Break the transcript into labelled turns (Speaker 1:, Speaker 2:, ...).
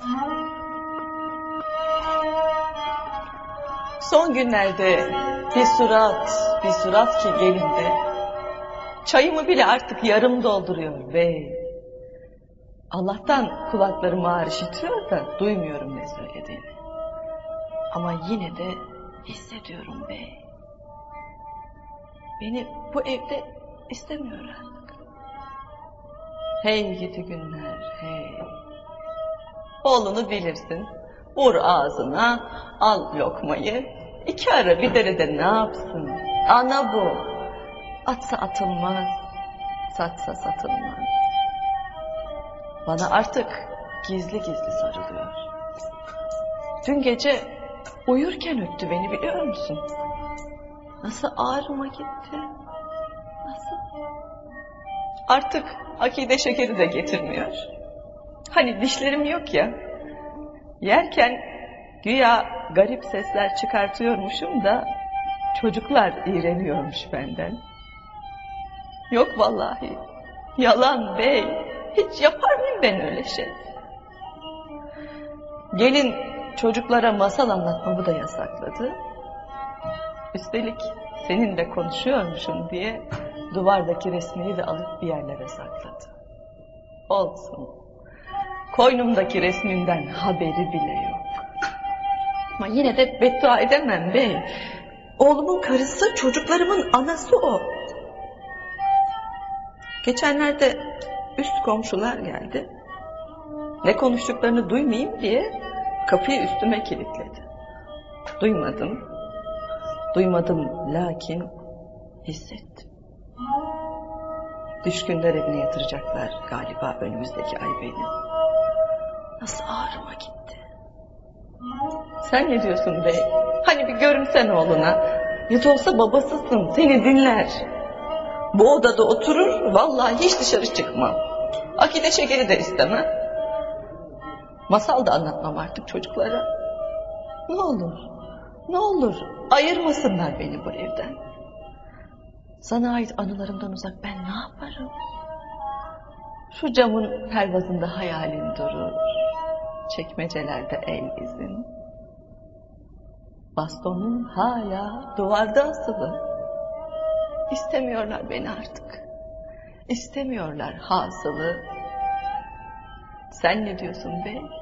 Speaker 1: Son günlerde bir surat ki gelinde, çayımı bile artık yarım dolduruyor bey. Allah'tan kulaklarım ağır işitiyor da duymuyorum ne söylediğini. Ama yine de hissediyorum bey. Beni bu evde istemiyor artık. Hey gidi günler, hey. Oğlunu bilirsin, vur ağzına, al lokmayı, iki ara bir derede ne yapsın? Ana bu, atsa atılmaz, satsa satılmaz. Bana artık gizli gizli sarılıyor. Dün gece uyurken öptü beni, biliyor musun? Nasıl ağrıma gitti, nasıl? Artık akide şekeri de getirmiyor. Hani dişlerim yok ya, yerken güya garip sesler çıkartıyormuşum da çocuklar iğreniyormuş benden. Yok vallahi, yalan bey, hiç yapar mıyım ben öyle şey? Gelin çocuklara masal anlatmamı da yasakladı. Üstelik seninle konuşuyormuşum diye duvardaki resmini de alıp bir yerlere sakladı. Olsun. Koynumdaki resmimden haberi bile yok. Ama yine de beddua edemem bey. Oğlumun karısı, çocuklarımın anası o. Geçenlerde üst komşular geldi. Ne konuştuklarını duymayayım diye kapıyı üstüme kilitledi. Duymadım lakin hissettim. Düşkünler evine yatıracaklar galiba önümüzdeki ay beni. Nasıl ağrıma gitti. Sen ne diyorsun bey? Hani bir görünsen oğluna. Ya da olsa babasısın, seni dinler. Bu odada oturur, vallahi hiç dışarı çıkmam. Akide şekeri de istemem. Masal da anlatmam artık çocuklara. Ne olur ayırmasınlar beni bu evden. Sana ait anılarımdan uzak ben ne yaparım? Şu camın pervazında hayalin durur. Çekmecelerde el izin. Bastonun hala duvarda asılı. İstemiyorlar beni artık. İstemiyorlar hasılı. Sen ne diyorsun bey?